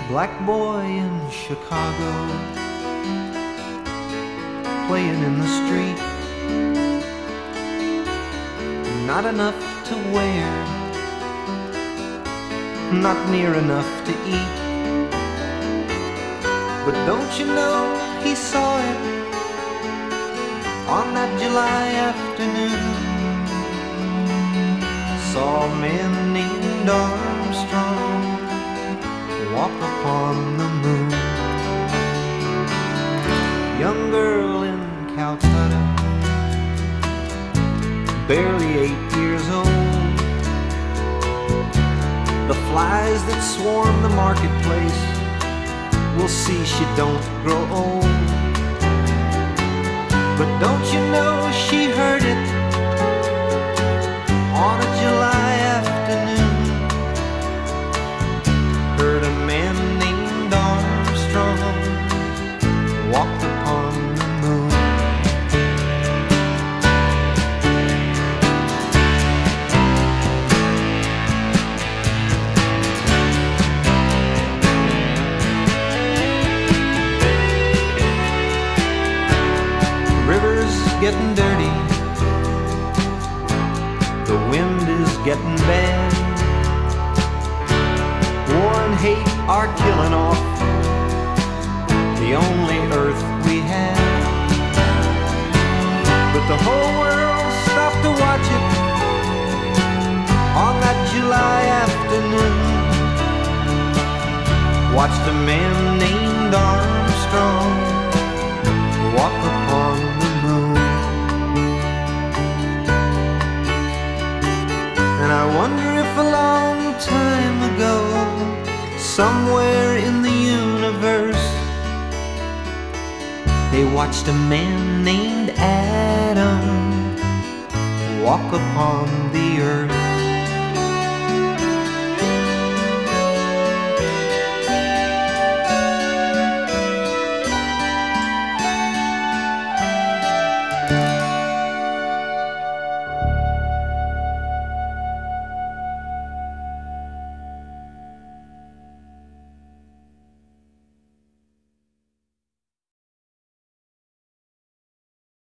black boy in Chicago, playing in the street. Not enough to wear, not near enough to eat. But don't you know he saw it on that July afternoon. Saw a man named Armstrong walk upon the moon. Young girl in Calcutta, barely 8 years old. The flies that swarm the marketplace will see she don't grow old. But don't you know she heard it on a July afternoon. Heard a man named Armstrong walk upon the moon. River's getting dirty, the wind is getting bad. War and hate are killing off the only earth we have. But the whole world stopped to watch it on that July afternoon. Watched a man named Armstrong walk upon the moon. And I wonder if a long time ago, somewhere in the universe, they watched a man named Adam walk upon the earth.